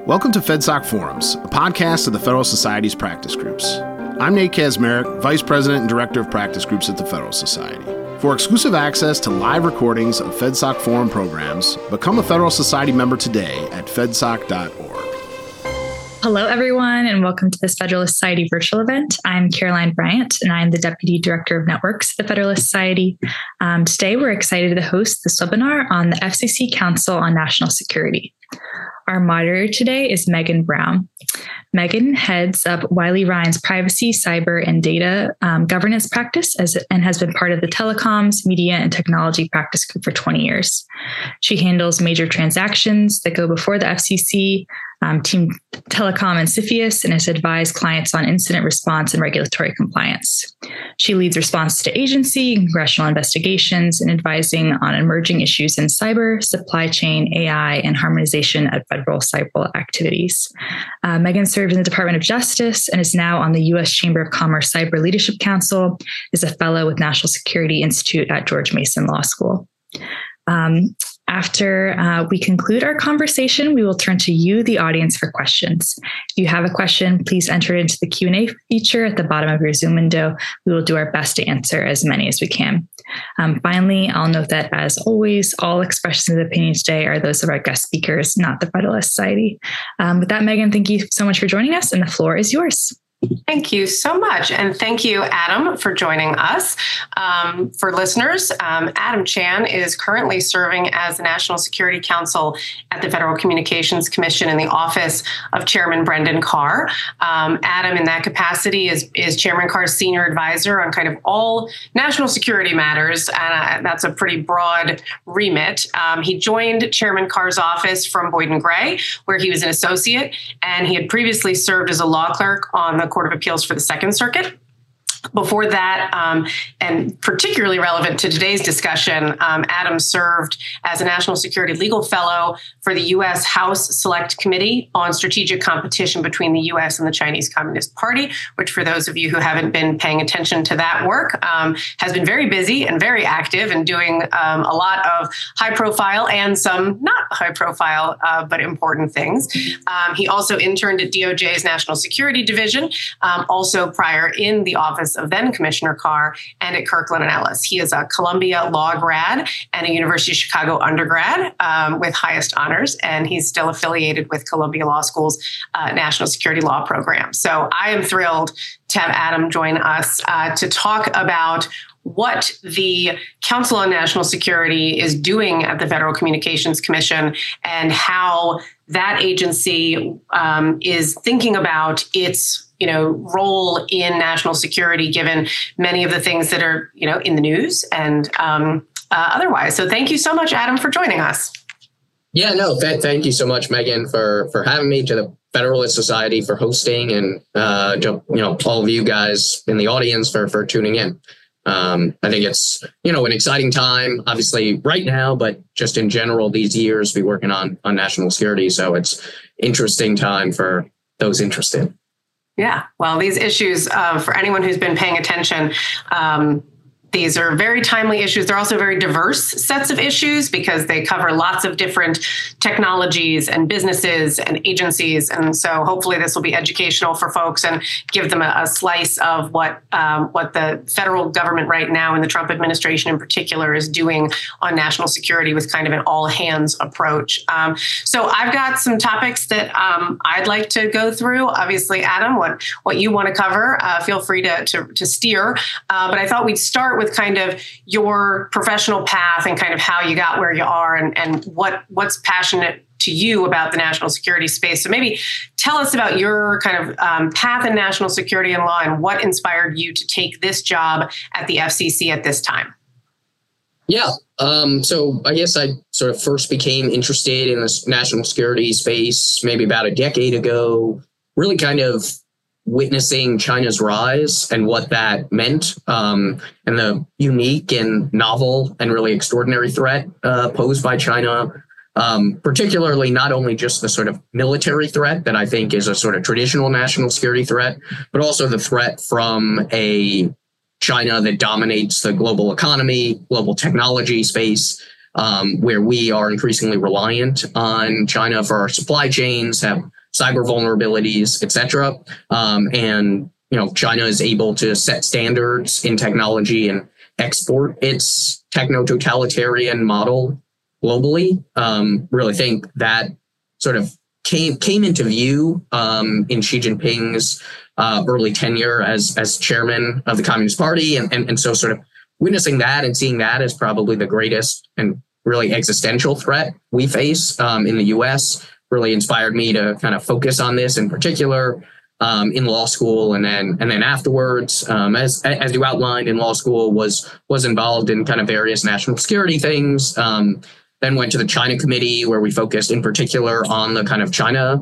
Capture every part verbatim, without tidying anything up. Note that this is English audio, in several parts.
Welcome to FedSoc Forums, a podcast of the Federal Society's practice groups. I'm Nate Kazmarek, Vice President and Director of Practice Groups at the Federal Society. For exclusive access to live recordings of FedSoc Forum programs, become a Federal Society member today at fedsoc dot org. Hello, everyone, and welcome to this Federalist Society virtual event. I'm Caroline Bryant, and I'm the Deputy Director of Networks at the Federalist Society. Um, today, we're excited to host this webinar on the F C C Council on National Security. Our moderator today is Megan Brown. Megan heads up Wiley Ryan's privacy, cyber, and data um, governance practice as, and has been part of the telecoms, media, and technology practice group for twenty years. She handles major transactions that go before the F C C, um, Team Telecom and CFIUS, and has advised clients on incident response and regulatory compliance. She leads response to agency, congressional investigations, and advising on emerging issues in cyber, supply chain, A I, and harmonization of federal cyber activities. Uh, Megan served in the Department of Justice and is now on the U S Chamber of Commerce Cyber Leadership Council, is a fellow with National Security Institute at George Mason Law School. Um, After uh, we conclude our conversation, we will turn to you, the audience, for questions. If you have a question, please enter it into the Q and A feature at the bottom of your Zoom window. We will do our best to answer as many as we can. Um, finally, I'll note that, as always, all expressions of opinion today are those of our guest speakers, not the Federalist Society. Um, with that, Megan, thank you so much for joining us, and the floor is yours. Thank you so much. And thank you, Adam, for joining us. Um, for listeners, um, Adam Chan is currently serving as the National Security Counsel at the Federal Communications Commission in the office of Chairman Brendan Carr. Um, Adam, in that capacity, is, is Chairman Carr's senior advisor on kind of all national security matters, and uh, that's a pretty broad remit. Um, he joined Chairman Carr's office from Boyd and Gray, where he was an associate, and he had previously served as a law clerk on the Court of Appeals for the Second Circuit. Before that, um, and particularly relevant to today's discussion, um, Adam served as a National Security Legal Fellow for the U S House Select Committee on Strategic Competition between the U S and the Chinese Communist Party, which, for those of you who haven't been paying attention to that work, um, has been very busy and very active and doing um, a lot of high-profile and some not high-profile uh, but important things. Um, he also interned at D O J's National Security Division, um, also prior in the office of then Commissioner Carr, and at Kirkland and Ellis. He is a Columbia Law grad and a University of Chicago undergrad um, with highest honors, and he's still affiliated with Columbia Law School's uh, National Security Law program. So I am thrilled to have Adam join us uh, to talk about what the Council on National Security is doing at the Federal Communications Commission and how that agency um, is thinking about its you know, role in national security, given many of the things that are, you know, in the news and um, uh, otherwise. So thank you so much, Adam, for joining us. Yeah, no, th- thank you so much, Megan, for for having me, to the Federalist Society for hosting, and uh, to, you know, all of you guys in the audience for for tuning in. Um, I think it's, you know, an exciting time, obviously right now, but just in general, these years, be working on on national security. So it's interesting time for those interested. Yeah, well, these issues, uh, for anyone who's been paying attention, um, these are very timely issues. They're also very diverse sets of issues because they cover lots of different technologies and businesses and agencies. And so hopefully this will be educational for folks and give them a, a slice of what um, what the federal government right now, and the Trump administration in particular, is doing on national security with kind of an all hands approach. Um, so I've got some topics that um, I'd like to go through. Obviously, Adam, what, what you want to cover, uh, feel free to, to, to steer. Uh, but I thought we'd start with with kind of your professional path and kind of how you got where you are, and, and what what's passionate to you about the national security space. So maybe tell us about your kind of um, path in national security and law, and what inspired you to take this job at the F C C at this time. Yeah. Um, so I guess I sort of first became interested in this national security space maybe about a decade ago, really kind of witnessing China's rise and what that meant, um, and the unique and novel and really extraordinary threat uh, posed by China, um, particularly not only just the sort of military threat that I think is a sort of traditional national security threat, but also the threat from a China that dominates the global economy, global technology space, um, where we are increasingly reliant on China for our supply chains, have cyber vulnerabilities, et cetera. Um, and, you know, China is able to set standards in technology and export its techno-totalitarian model globally. Um, really think that sort of came came into view um, in Xi Jinping's uh, early tenure as as chairman of the Communist Party. And, and, and so sort of witnessing that and seeing that as probably the greatest and really existential threat we face um, in the U S really inspired me to kind of focus on this in particular um, in law school. And then and then afterwards, um, as as you outlined in law school, was was involved in kind of various national security things. Um, then went to the China Committee, where we focused in particular on the kind of China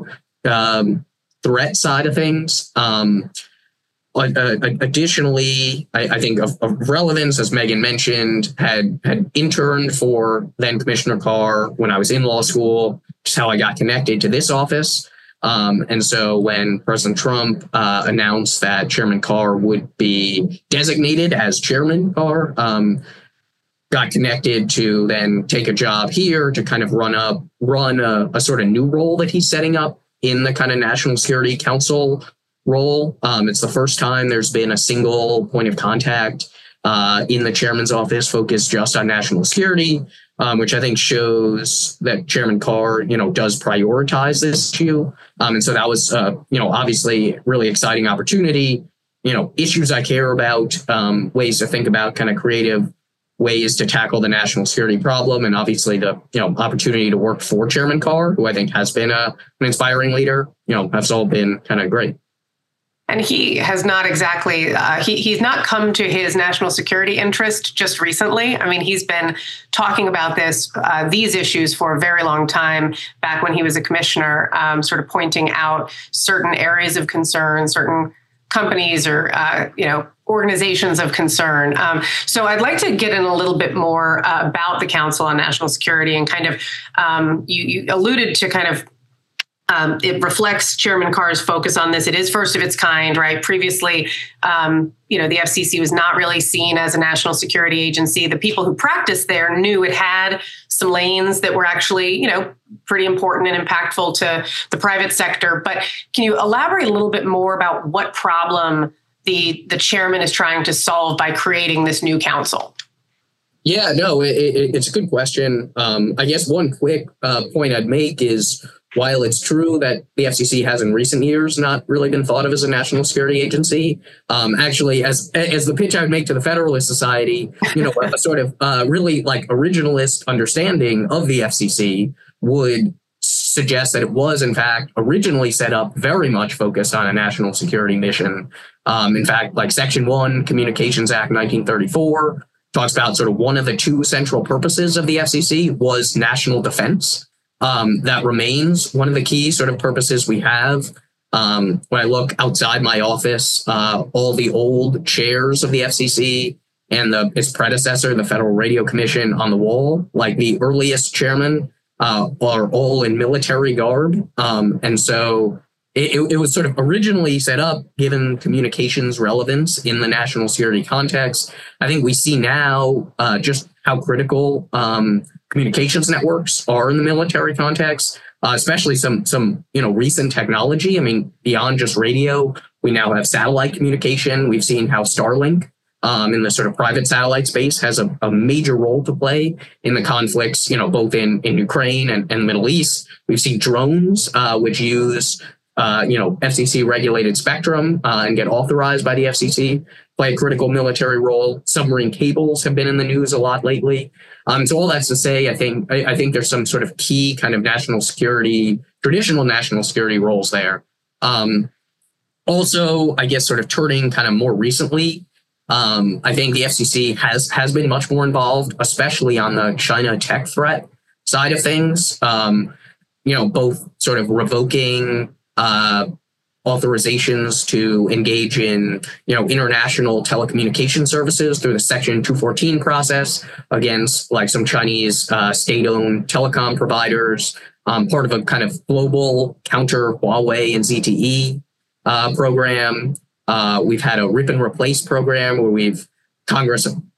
um, threat side of things. Um, uh, additionally, I, I think of, of relevance, as Megan mentioned, had had interned for then Commissioner Carr when I was in law school, which is how I got connected to this office. Um, and so when President Trump uh, announced that Chairman Carr would be designated as Chairman Carr, um, got connected to then take a job here to kind of run up, run a, a sort of new role that he's setting up in the kind of National Security Council role. Um, it's the first time there's been a single point of contact uh, in the chairman's office focused just on national security, um, which I think shows that Chairman Carr, you know, does prioritize this issue. Um, and so that was, uh, you know, obviously really exciting opportunity, you know, issues I care about, um, ways to think about kind of creative ways to tackle the national security problem, and obviously the you know opportunity to work for Chairman Carr, who I think has been a, an inspiring leader, you know, have all been kind of great. And he has not exactly, uh, he, he's not come to his national security interest just recently. I mean, he's been talking about this, uh, these issues for a very long time, back when he was a commissioner, um, sort of pointing out certain areas of concern, certain companies or, uh, you know, organizations of concern. Um, so I'd like to get in a little bit more uh, about the Council on National Security and kind of, um, you, you alluded to kind of, um, it reflects Chairman Carr's focus on this. It is first of its kind, right? Previously, um, you know, the F C C was not really seen as a national security agency. The people who practiced there knew it had some lanes that were actually, you know, pretty important and impactful to the private sector. But can you elaborate a little bit more about what problem the the chairman is trying to solve by creating this new council? Yeah, no, it, it, it's a good question. Um, I guess one quick uh, point I'd make is, while it's true that the F C C has in recent years not really been thought of as a national security agency, um, actually, as as the pitch I would make to the Federalist Society, you know, a sort of uh, really like originalist understanding of the F C C would suggest that it was, in fact, originally set up very much focused on a national security mission. Um, in fact, like Section one, Communications Act nineteen thirty-four, talks about sort of one of the two central purposes of the F C C was national defense. Um, that remains one of the key sort of purposes we have. Um, when I look outside my office, uh, all the old chairs of the F C C and the its predecessor, the Federal Radio Commission, on the wall, like the earliest chairman, uh, are all in military garb. Um, and so it, it was sort of originally set up given communications relevance in the national security context. I think we see now uh, just how critical um, communications networks are in the military context, uh, especially some some you know recent technology. I mean, beyond just radio, we now have satellite communication. We've seen how Starlink um, in the sort of private satellite space has a, a major role to play in the conflicts, you know, both in, in Ukraine and, and the Middle East. We've seen drones, uh, which use Uh, you know, F C C regulated spectrum uh, and get authorized by the F C C, play a critical military role. Submarine cables have been in the news a lot lately. Um, so all that's to say, I think I, I think there's some sort of key kind of national security, traditional national security roles there. Um, also, I guess sort of turning kind of more recently, um, I think the F C C has has been much more involved, especially on the China tech threat side of things. Um, you know, both sort of revoking Uh, authorizations to engage in, you know, international telecommunication services through the Section two fourteen process against like some Chinese uh, state-owned telecom providers, um, part of a kind of global counter Huawei and Z T E uh, program. Uh, we've had a rip and replace program where we've Congress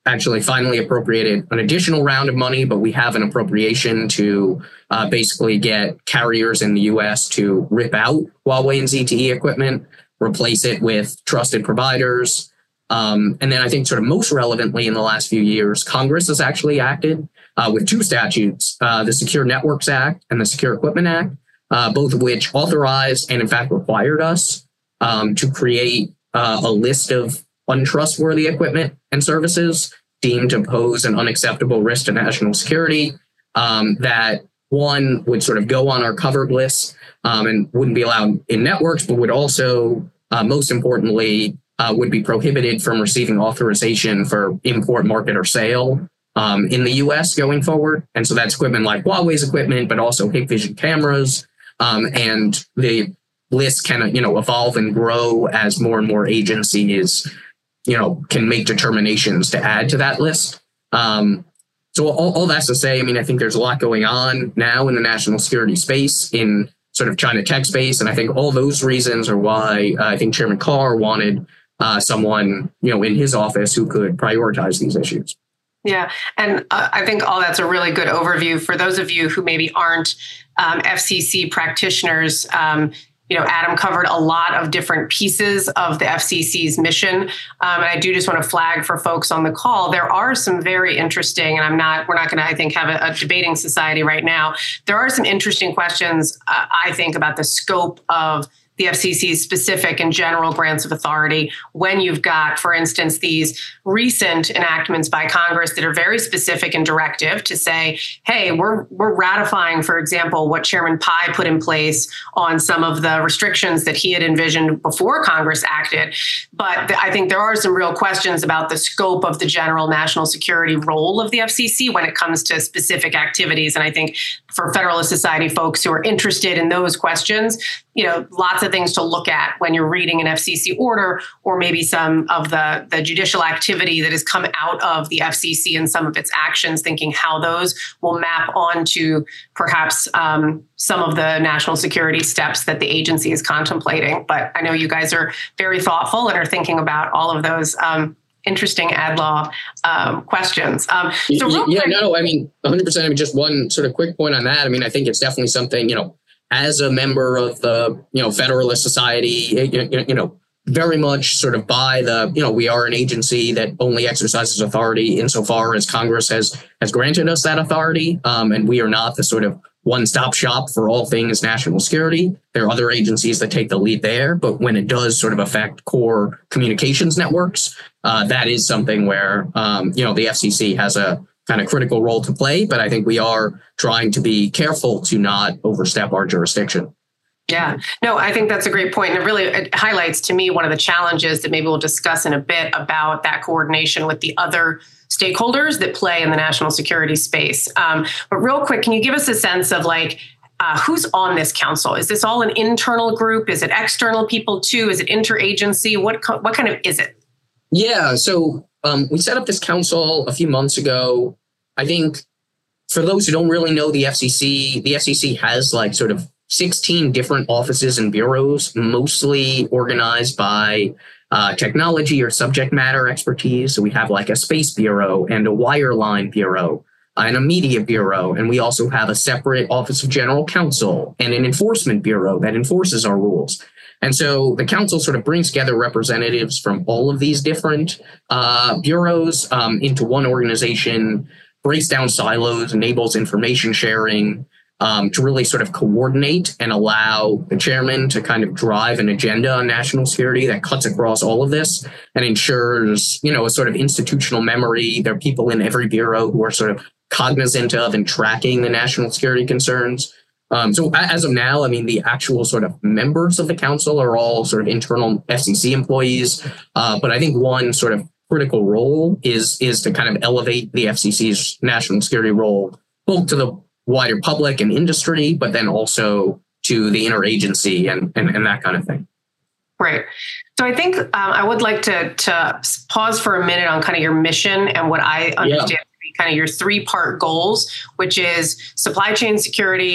actually finally appropriated an additional round of money, but we have an appropriation to uh, basically get carriers in the U S to rip out Huawei and Z T E equipment, replace it with trusted providers. Um, and then I think sort of most relevantly in the last few years, Congress has actually acted uh, with two statutes, uh, the Secure Networks Act and the Secure Equipment Act, uh, both of which authorized and in fact required us um, to create uh, a list of untrustworthy equipment and services deemed to pose an unacceptable risk to national security, um, that one would sort of go on our covered list um, and wouldn't be allowed in networks, but would also, uh, most importantly, uh, would be prohibited from receiving authorization for import, market, or sale um, in the U S going forward. And so that's equipment like Huawei's equipment, but also Hikvision cameras. Um, and the list can, you know, evolve and grow as more and more agencies, you know, can make determinations to add to that list. Um, so all, all that's to say, I mean, I think there's a lot going on now in the national security space, in sort of China tech space. And I think all those reasons are why uh, I think Chairman Carr wanted uh, someone, you know, in his office who could prioritize these issues. Yeah. And uh, I think all that's a really good overview for those of you who maybe aren't um, F C C practitioners. Um, You know, Adam covered a lot of different pieces of the F C C's mission. Um, and I do just want to flag for folks on the call, there are some very interesting, and I'm not, we're not going to, I think, have a, a debating society right now. There are some interesting questions, uh, I think, about the scope of the F C C's specific and general grants of authority when you've got, for instance, these recent enactments by Congress that are very specific and directive to say, hey, we're we're ratifying, for example, what Chairman Pai put in place on some of the restrictions that he had envisioned before Congress acted. But I think there are some real questions about the scope of the general national security role of the F C C when it comes to specific activities. And I think for Federalist Society folks who are interested in those questions, you know, lots of things to look at when you're reading an F C C order, or maybe some of the, the judicial activity that has come out of the F C C and some of its actions, thinking how those will map onto perhaps um, some of the national security steps that the agency is contemplating. But I know you guys are very thoughtful and are thinking about all of those um, interesting ad law um, questions. Um, so real yeah, quick- no, I mean, one hundred percent. I mean, just one sort of quick point on that. I mean, I think it's definitely something, you know, as a member of the, you know, Federalist Society, you, you know, very much sort of by the, you know, we are an agency that only exercises authority insofar as Congress has has granted us that authority. Um, and we are not the sort of one-stop shop for all things national security. There are other agencies that take the lead there. But when it does sort of affect core communications networks, uh, that is something where, um, you know, the F C C has a kind of critical role to play, but I think we are trying to be careful to not overstep our jurisdiction. Yeah, no, I think that's a great point. And it really it highlights to me one of the challenges that maybe we'll discuss in a bit about that coordination with the other stakeholders that play in the national security space. Um, but real quick, can you give us a sense of like, uh, who's on this council? Is this all an internal group? Is it external people too? Is it interagency? What, co- what kind of is it? Yeah, so um, we set up this council a few months ago. I think for those who don't really know the F C C, the F C C has like sort of sixteen different offices and bureaus, mostly organized by uh, technology or subject matter expertise. So we have like a space bureau and a wireline bureau and a media bureau. And we also have a separate Office of General Counsel and an enforcement bureau that enforces our rules. And so the council sort of brings together representatives from all of these different uh, bureaus um, into one organization, breaks down silos, enables information sharing um, to really sort of coordinate and allow the chairman to kind of drive an agenda on national security that cuts across all of this and ensures, you know, a sort of institutional memory. There are people in every bureau who are sort of cognizant of and tracking the national security concerns. Um, so as of now, I mean, the actual sort of members of the council are all sort of internal F C C employees. Uh, but I think one sort of critical role is is to kind of elevate the F C C's national security role, both to the wider public and industry, but then also to the interagency and, and, and that kind of thing. Right. So I think um, I would like to, to pause for a minute on kind of your mission and what I understand Yeah. to be kind of your three-part goals, which is supply chain security,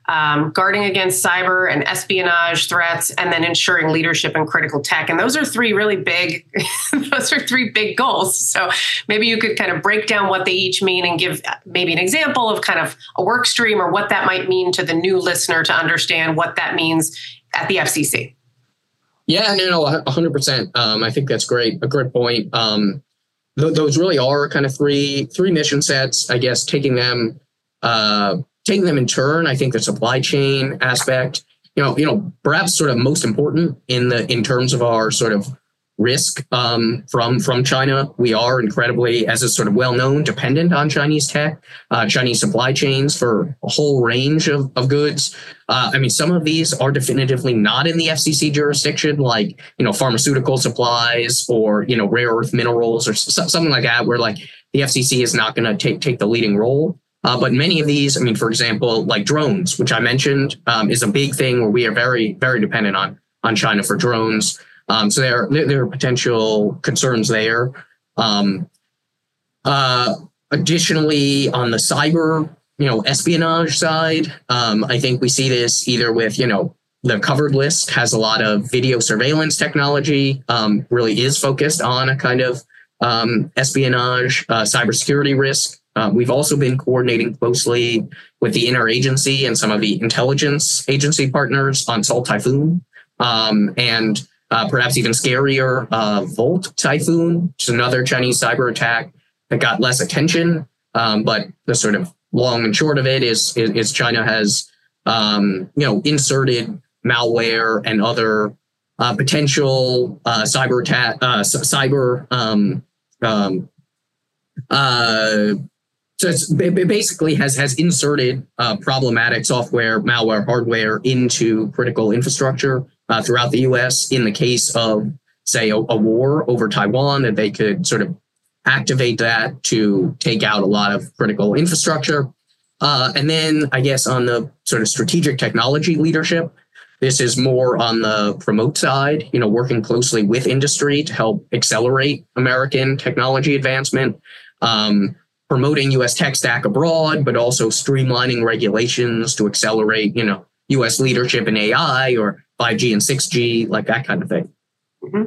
um, guarding against cyber and espionage threats, and then ensuring leadership in critical tech. And those are three really big, those are three big goals. So maybe you could kind of break down what they each mean and give maybe an example of kind of a work stream or what that might mean to the new listener to understand what that means at the F C C. Yeah, no, no, one hundred percent. Um, I think that's great. A great point. Um, th- those really are kind of three three mission sets. I guess taking them uh, taking them in turn. I think the supply chain aspect, you know, you know, perhaps sort of most important in the in terms of our sort of risk um, from from China. We are incredibly, as is sort of well known, dependent on Chinese tech, uh, Chinese supply chains for a whole range of, of goods. Uh, I mean, some of these are definitively not in the F C C jurisdiction, like, you know, pharmaceutical supplies or, you know, rare earth minerals or so, something like that, where like the F C C is not going to take take the leading role. Uh, but many of these, I mean, for example, like drones, which I mentioned, um, is a big thing where we are very, very dependent on on China for drones. Um, so there, there are potential concerns there. Um, uh, additionally, on the cyber, you know, espionage side, um, I think we see this either with, you know, the covered list has a lot of video surveillance technology, um, really is focused on a kind of um, espionage, uh, cybersecurity risk. Uh, we've also been coordinating closely with the interagency and some of the intelligence agency partners on Salt Typhoon, um, and Uh, perhaps even scarier, uh, Volt Typhoon, which is another Chinese cyber attack that got less attention. Um, but the sort of long and short of it is, is, is China has, um, you know, inserted malware and other uh, potential uh, cyber attack, uh, cyber. Um, um, uh, so it's it basically has has inserted uh, problematic software, malware, hardware into critical infrastructure Uh, throughout the U S in the case of, say, a, a war over Taiwan, that they could sort of activate that to take out a lot of critical infrastructure. Uh, and then I guess on the sort of strategic technology leadership, this is more on the promote side, you know, working closely with industry to help accelerate American technology advancement, um, promoting U S tech stack abroad, but also streamlining regulations to accelerate, you know, U S leadership in A I or five G and six G, like that kind of thing. Mm-hmm.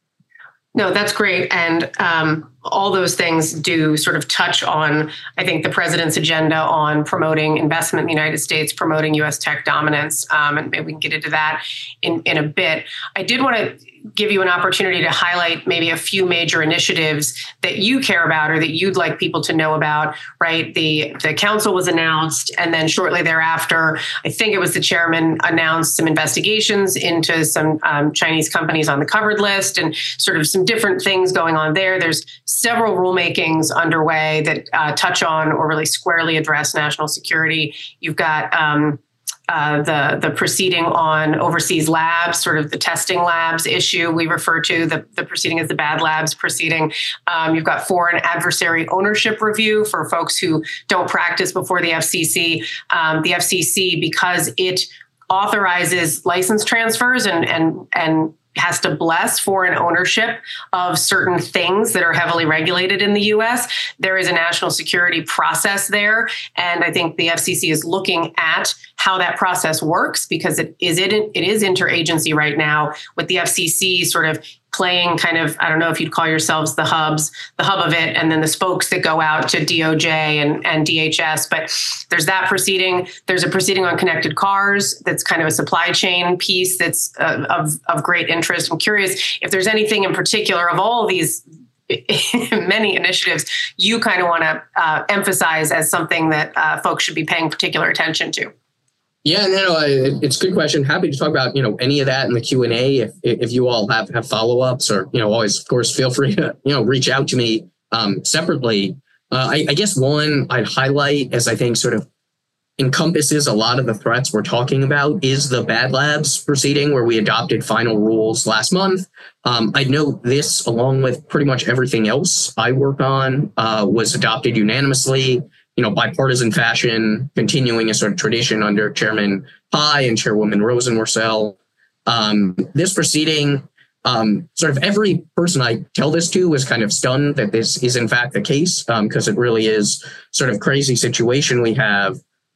No, that's great. And um, all those things do sort of touch on, I think, the president's agenda on promoting investment in the United States, promoting U S tech dominance. Um, and maybe we can get into that in, in a bit. I did want to give you an opportunity to highlight maybe a few major initiatives that you care about or that you'd like people to know about, right? The, the council was announced, and then shortly thereafter, I think it was the chairman announced some investigations into some um, Chinese companies on the covered list and sort of some different things going on there. There's several rulemakings underway that uh, touch on or really squarely address national security. You've got um, Uh, the the proceeding on overseas labs, sort of the testing labs issue we refer to, the, the proceeding as the bad labs proceeding. Um, you've got foreign adversary ownership review for folks who don't practice before the F C C. Um, the F C C, because it authorizes license transfers and and and has to bless foreign ownership of certain things that are heavily regulated in the U S. There is a national security process there. And I think the F C C is looking at how that process works, because it is it, it is interagency right now, with the F C C sort of playing kind of, I don't know if you'd call yourselves the hubs, the hub of it, and then the spokes that go out to D O J and, and D H S. But there's that proceeding. There's a proceeding on connected cars that's kind of a supply chain piece that's uh, of, of great interest. I'm curious if there's anything in particular of all of these many initiatives you kind of want to uh, emphasize as something that uh, folks should be paying particular attention to. Yeah, no, no, it's a good question. Happy to talk about, you know, any of that in the Q and A if if you all have, have follow-ups, or, you know, always, of course, feel free to, you know, reach out to me um, separately. Uh, I, I guess one I'd highlight, as I think sort of encompasses a lot of the threats we're talking about, is the Bad Labs proceeding, where we adopted final rules last month. Um, I note this, along with pretty much everything else I work on, uh, was adopted unanimously, you know, bipartisan fashion, continuing a sort of tradition under Chairman Pai and Chairwoman Rosenworcel. Um, this proceeding, um, sort of every person I tell this to is kind of stunned that this is in fact the case, because um, it really is sort of crazy situation we have.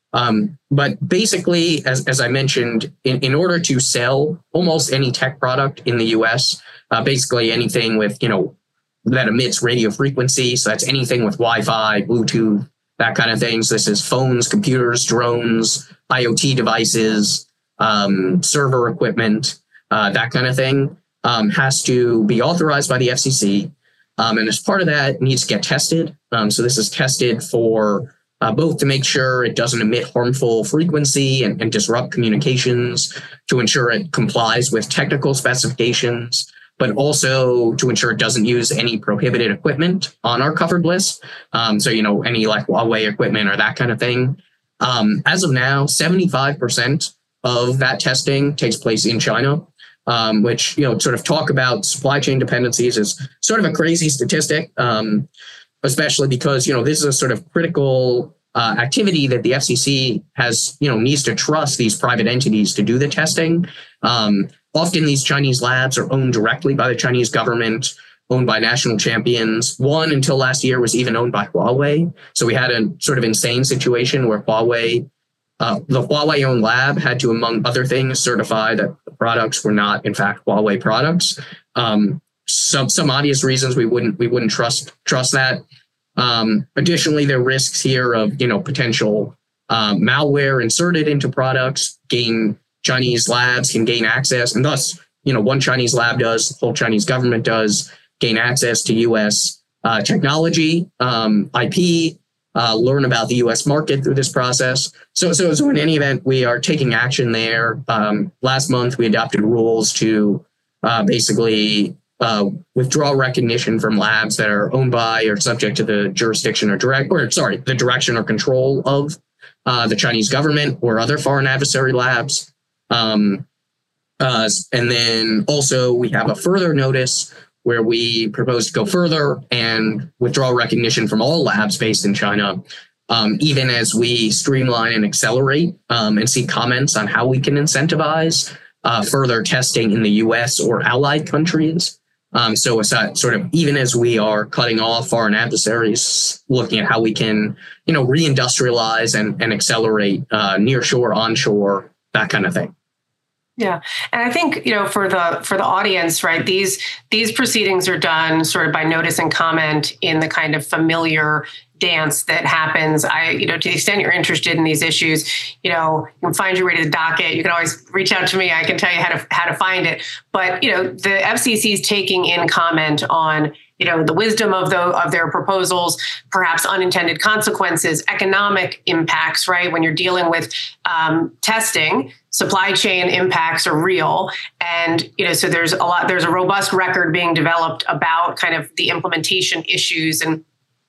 Um, but basically, as, as I mentioned, in, in order to sell almost any tech product in the U S, uh, basically anything with, you know, that emits radio frequency. So that's anything with Wi-Fi, Bluetooth, that kind of things. This is phones, computers, drones, IoT devices, um, server equipment, uh, that kind of thing, um, has to be authorized by the F C C. Um, and as part of that, it needs to get tested. Um, so this is tested for uh, both to make sure it doesn't emit harmful frequency and, and disrupt communications, to ensure it complies with technical specifications, but also to ensure it doesn't use any prohibited equipment on our covered list. Um, so, you know, any like Huawei equipment or that kind of thing. Um, as of now, seventy-five percent of that testing takes place in China, um, which, you know, sort of talk about supply chain dependencies is sort of a crazy statistic, um, especially because, you know, this is a sort of critical uh, activity that the F C C has, you know, needs to trust these private entities to do the testing. Um, often these Chinese labs are owned directly by the Chinese government, owned by national champions. One, until last year, was even owned by Huawei. So we had a sort of insane situation where Huawei, uh, the Huawei-owned lab had to, among other things, certify that the products were not, in fact, Huawei products. Um, some some obvious reasons we wouldn't we wouldn't trust trust that. Um, additionally, there are risks here of, you know, potential uh, malware inserted into products. Gain Chinese labs can gain access, and thus, you know, one Chinese lab does, the whole Chinese government does, gain access to U S uh, technology, um, I P, uh, learn about the U S market through this process. So, so, so in any event, we are taking action there. Um, last month, we adopted rules to uh, basically uh, withdraw recognition from labs that are owned by or subject to the jurisdiction or direct, or sorry, the direction or control of uh, the Chinese government or other foreign adversary labs. Um, uh, and then also we have a further notice where we propose to go further and withdraw recognition from all labs based in China, um, even as we streamline and accelerate um, and seek comments on how we can incentivize uh, further testing in the U S or allied countries. Um, so it's that sort of, even as we are cutting off foreign adversaries, looking at how we can, you know, reindustrialize and, and accelerate uh, nearshore, onshore, that kind of thing. Yeah. And I think, you know, for the for the audience, right, these these proceedings are done sort of by notice and comment in the kind of familiar dance that happens. I, you know, to the extent you're interested in these issues, you know, you can find your way to the docket. You can always reach out to me. I can tell you how to how to find it. But, you know, the F C C is taking in comment on, you know, the wisdom of the of their proposals, perhaps unintended consequences, economic impacts, right? When you're dealing with um, testing, supply chain impacts are real. And, you know, so there's a lot, there's a robust record being developed about kind of the implementation issues. And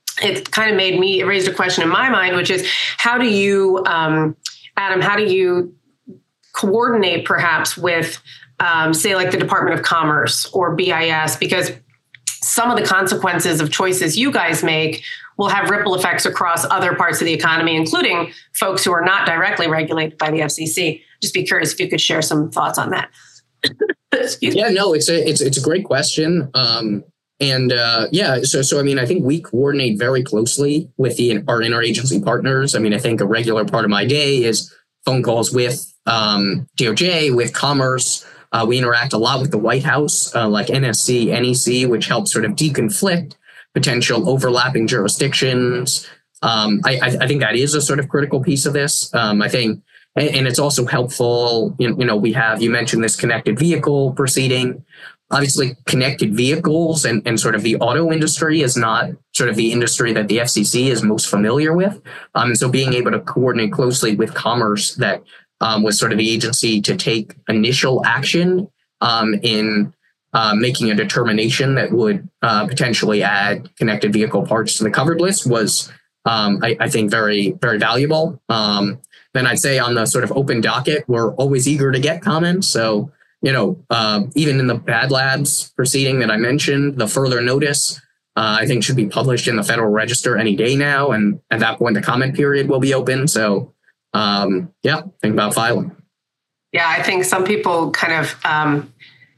it kind of made me, it raised a question in my mind, which is how do you, um, Adam, how do you coordinate perhaps with, um, say, like the Department of Commerce or B I S? Because some of the consequences of choices you guys make will have ripple effects across other parts of the economy, including folks who are not directly regulated by the F C C. Just be curious if you could share some thoughts on that. Yeah, no, it's a it's it's a great question. Um, and uh, yeah, so so I mean, I think we coordinate very closely with the our interagency partners. I mean, I think a regular part of my day is phone calls with um, D O J, with Commerce. Uh, we interact a lot with the White House, uh, like N S C, N E C, which helps sort of deconflict potential overlapping jurisdictions. Um, I, I think that is a sort of critical piece of this. Um, I think, and, and it's also helpful, you know, you know, we have, you mentioned this connected vehicle proceeding. Obviously, connected vehicles and, and sort of the auto industry is not sort of the industry that the F C C is most familiar with. Um, so being able to coordinate closely with Commerce, that um, was sort of the agency to take initial action um, in uh, making a determination that would uh, potentially add connected vehicle parts to the covered list was, um, I, I think, very, very valuable. Um, then I'd say on the sort of open docket, we're always eager to get comments. So, you know, uh, even in the Bad Labs proceeding that I mentioned, the further notice, uh, I think should be published in the Federal Register any day now. And at that point, the comment period will be open. So, um, yeah, think about filing. Yeah, I think some people kind of um,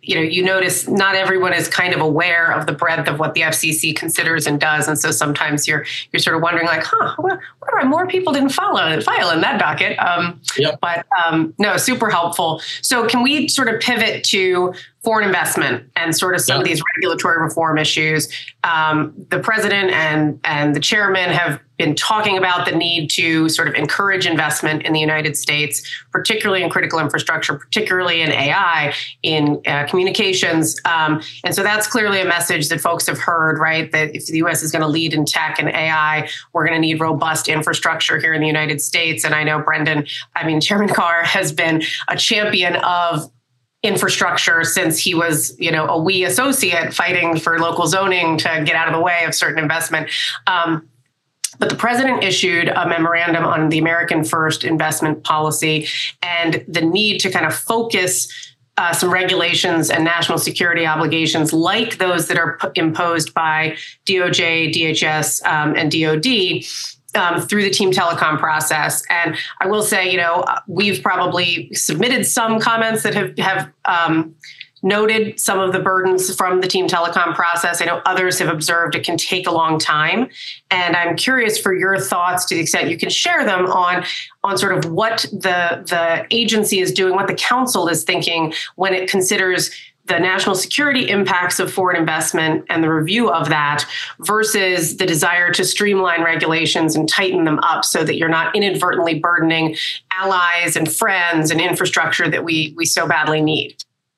you know, you notice not everyone is kind of aware of the breadth of what the F C C considers and does. And so sometimes you're you're sort of wondering like, huh, what, what are more people didn't follow file in that docket? Um, yep. But um, no, super helpful. So can we sort of pivot to foreign investment and sort of some yep. of these regulatory reform issues? Um, the president and and the chairman have been talking about the need to sort of encourage investment in the United States, particularly in critical infrastructure, particularly in A I, in uh, communications. Um, and so that's clearly a message that folks have heard, right? That if the U S is going to lead in tech and A I, we're going to need robust infrastructure here in the United States. And I know Brendan, I mean, Chairman Carr has been a champion of infrastructure since he was, you know, a W E associate fighting for local zoning to get out of the way of certain investment. Um, But the president issued a memorandum on the American First investment policy and the need to kind of focus uh, some regulations and national security obligations like those that are p- imposed by D O J, D H S, um, and D O D um, through the Team Telecom process. And I will say, you know, we've probably submitted some comments that have, have um, noted some of the burdens from the Team Telecom process. I know others have observed it can take a long time. And I'm curious for your thoughts, to the extent you can share them, on, on sort of what the, the agency is doing, what the council is thinking when it considers the national security impacts of foreign investment and the review of that versus the desire to streamline regulations and tighten them up so that you're not inadvertently burdening allies and friends and infrastructure that we, we so badly need.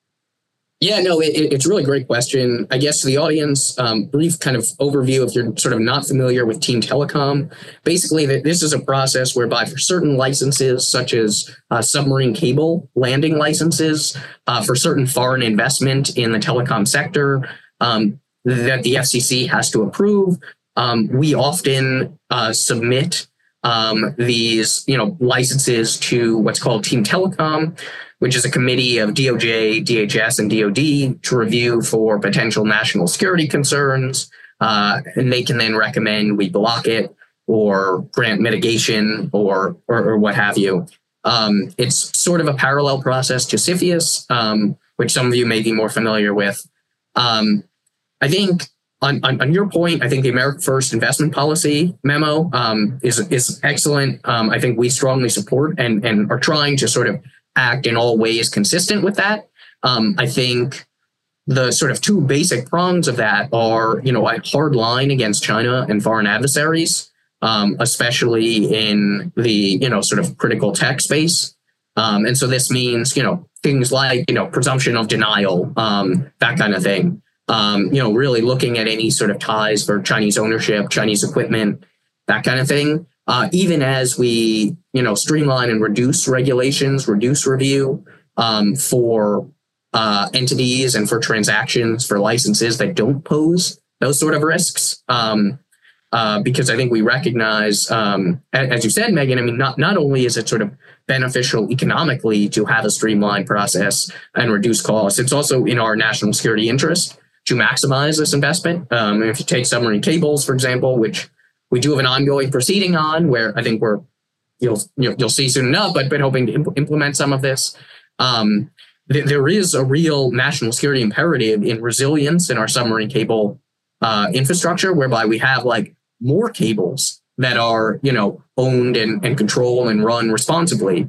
Yeah, no, it, it's a really great question. I guess to the audience, um, brief kind of overview if you're sort of not familiar with Team Telecom. Basically, this is a process whereby for certain licenses, such as uh, submarine cable landing licenses, uh, for certain foreign investment in the telecom sector, um, that the F C C has to approve, um, we often uh, submit um, these, you know, licenses to what's called Team Telecom, which is a committee of D O J, D H S, and D O D to review for potential national security concerns. Uh, and they can then recommend we block it or grant mitigation or or, or what have you. Um, it's sort of a parallel process to CFIUS, um, which some of you may be more familiar with. Um, I think on, on, on your point, I think the America First investment policy memo um, is, is excellent. Um, I think we strongly support and, and are trying to sort of act in all ways consistent with that. Um, I think the sort of two basic prongs of that are, you know, a hard line against China and foreign adversaries, um, especially in the, you know, sort of critical tech space. Um, and so this means, you know, things like, you know, presumption of denial, um, that kind of thing. Um, you know, really looking at any sort of ties for Chinese ownership, Chinese equipment, that kind of thing. Uh, even as we, you know, streamline and reduce regulations, reduce review um, for uh, entities and for transactions, for licenses that don't pose those sort of risks. Um, uh, because I think we recognize, um, as you said, Megan, I mean, not, not only is it sort of beneficial economically to have a streamlined process and reduce costs, it's also in our national security interest to maximize this investment. Um, if you take submarine cables, for example, which we do have an ongoing proceeding on, where I think we're you'll you'll, you'll see soon enough, but been hoping to imp- implement some of this. Um, th- there is a real national security imperative in resilience in our submarine cable uh, infrastructure, whereby we have like more cables that are, you know, owned and, and controlled and run responsibly,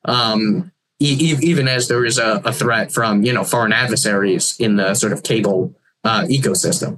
um, e- even as there is a, a threat from, you know, foreign adversaries in the sort of cable uh, ecosystem.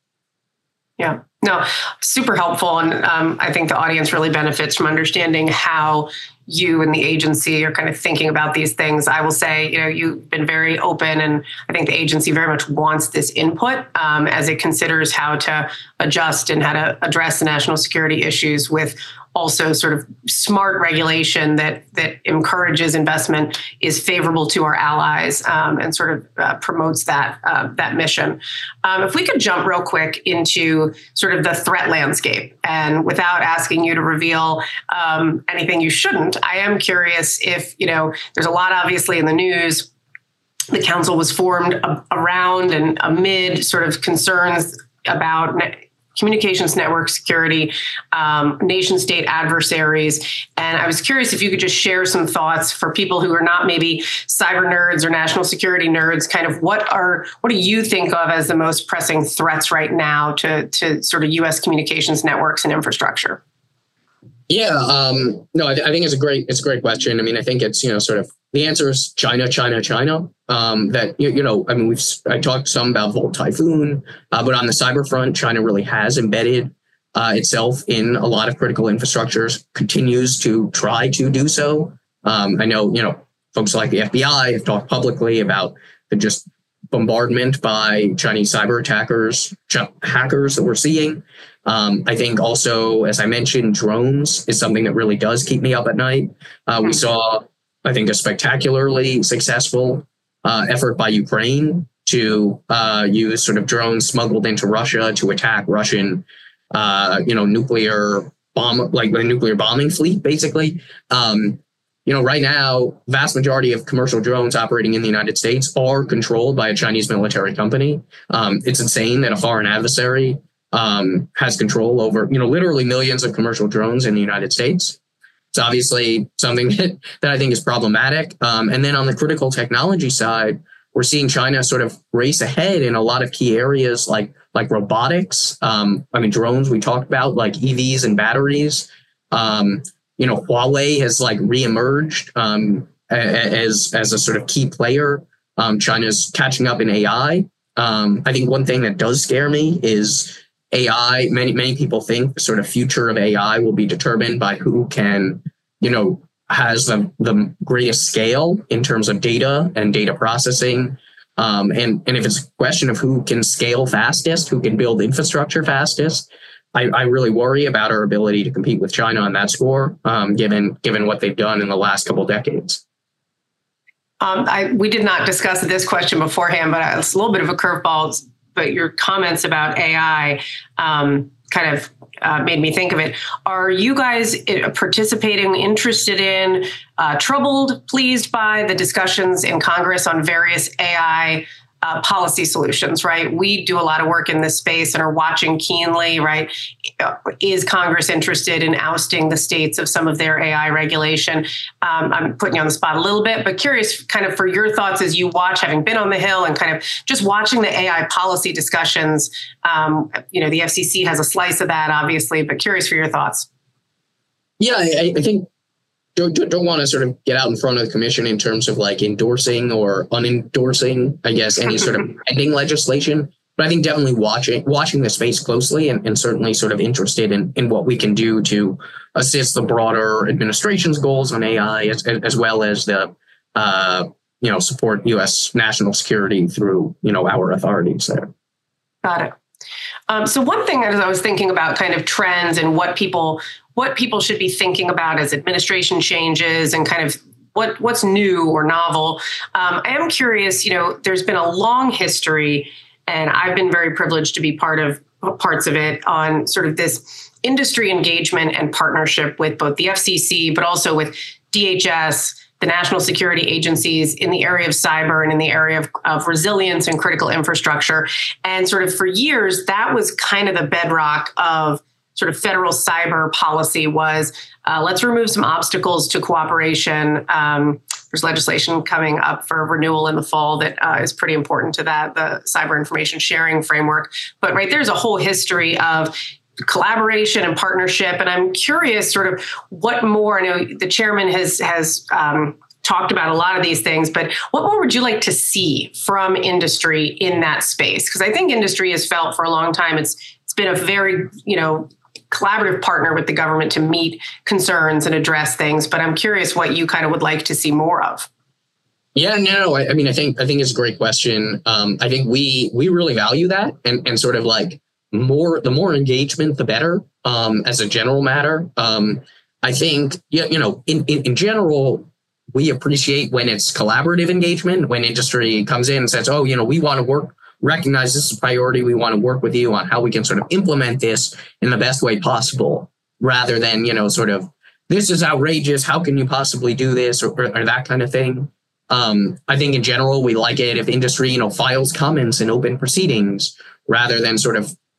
Yeah, no, super helpful. And um, I think the audience really benefits from understanding how you and the agency are kind of thinking about these things. I will say, you know, you've been very open, and I think the agency very much wants this input um, as it considers how to adjust and how to address the national security issues with also sort of smart regulation that that encourages investment, is favorable to our allies, um, and sort of uh, promotes that uh, that mission. Um, if we could jump real quick into sort of the threat landscape, and without asking you to reveal um, anything you shouldn't, I am curious if, you know, there's a lot obviously in the news. The council was formed a- around and amid sort of concerns about communications network security, um, nation state adversaries. And I was curious if you could just share some thoughts for people who are not maybe cyber nerds or national security nerds, kind of what are, what do you think of as the most pressing threats right now to, to sort of U S communications networks and infrastructure? Yeah, um, no, I, I think it's a great, it's a great question. I mean, I think it's, you know, sort of the answer is China, China, China. Um, that, you, you know, I mean, we've, I talked some about Volt Typhoon, uh, but on the cyber front, China really has embedded uh, itself in a lot of critical infrastructures, continues to try to do so. Um, I know, you know, folks like the F B I have talked publicly about the just bombardment by Chinese cyber attackers, ch- hackers that we're seeing. Um, I think also, as I mentioned, drones is something that really does keep me up at night. Uh, we saw, I think, a spectacularly successful uh, effort by Ukraine to uh, use sort of drones smuggled into Russia to attack Russian, uh, you know, nuclear bomb, like the nuclear bombing fleet, basically. Um, you know, right now, vast majority of commercial drones operating in the United States are controlled by a Chinese military company. Um, it's insane that a foreign adversary um, has control over, you know, literally millions of commercial drones in the United States. It's obviously something that, that I think is problematic. Um, and then on the critical technology side, we're seeing China sort of race ahead in a lot of key areas like, like robotics. Um, I mean, drones we talked about, like E Vs and batteries. Um, you know, Huawei has like reemerged um, as, as a sort of key player. Um, China's catching up in A I. Um, I think one thing that does scare me is A I. Many, many people think the sort of future of A I will be determined by who can, you know, has the, the greatest scale in terms of data and data processing. Um, and, and if it's a question of who can scale fastest, who can build infrastructure fastest, I, I really worry about our ability to compete with China on that score, um, given given what they've done in the last couple of decades. Um, I, we did not discuss this question beforehand, but it's a little bit of a curveball. But your comments about A I um, kind of uh, made me think of it. Are you guys participating, interested in, uh, troubled, pleased by the discussions in Congress on various A I uh, policy solutions, right? We do a lot of work in this space and are watching keenly, right? Is Congress interested in ousting the states of some of their A I regulation? Um, I'm putting you on the spot a little bit, but curious kind of for your thoughts as you watch, having been on the Hill and kind of just watching the A I policy discussions. Um, you know, the F C C has a slice of that, obviously, but curious for your thoughts. Yeah, I, I think don't, don't want to sort of get out in front of the commission in terms of like endorsing or unendorsing, I guess, any sort of pending legislation. But I think definitely watching watching the space closely and, and certainly sort of interested in, in what we can do to assist the broader administration's goals on A I as, as well as the, uh, you know, support U S national security through, you know, our authorities there. Got it. Um, so one thing as I was thinking about kind of trends and what people what people should be thinking about as administration changes and kind of what what's new or novel. Um, I am curious, you know, there's been a long history, and I've been very privileged to be part of parts of it on sort of this industry engagement and partnership with both the F C C, but also with D H S, the national security agencies in the area of cyber and in the area of, of resilience and critical infrastructure. And sort of for years, that was kind of the bedrock of sort of federal cyber policy was, uh, let's remove some obstacles to cooperation. Um, there's legislation coming up for renewal in the fall that uh, is pretty important to that, the cyber information sharing framework. But right, there's a whole history of collaboration and partnership. And I'm curious sort of what more, I know the chairman has, has um, talked about a lot of these things, but what more would you like to see from industry in that space? Because I think industry has felt for a long time, it's it's been a very, you know, collaborative partner with the government to meet concerns and address things. But I'm curious what you kind of would like to see more of. Yeah, no, I, I mean, I think I think it's a great question. Um, I think we we really value that, and and sort of like more the more engagement, the better. Um, as a general matter, um, I think yeah, you know, in, in in general, we appreciate when it's collaborative engagement, when industry comes in and says, oh, you know, we want to work. Recognize this is a priority. We want to work with you on how we can sort of implement this in the best way possible, rather than, you know, sort of, this is outrageous. How can you possibly do this or, or, or that kind of thing? Um, I think in general, we like it if industry, you know, files comments in open proceedings rather than sort of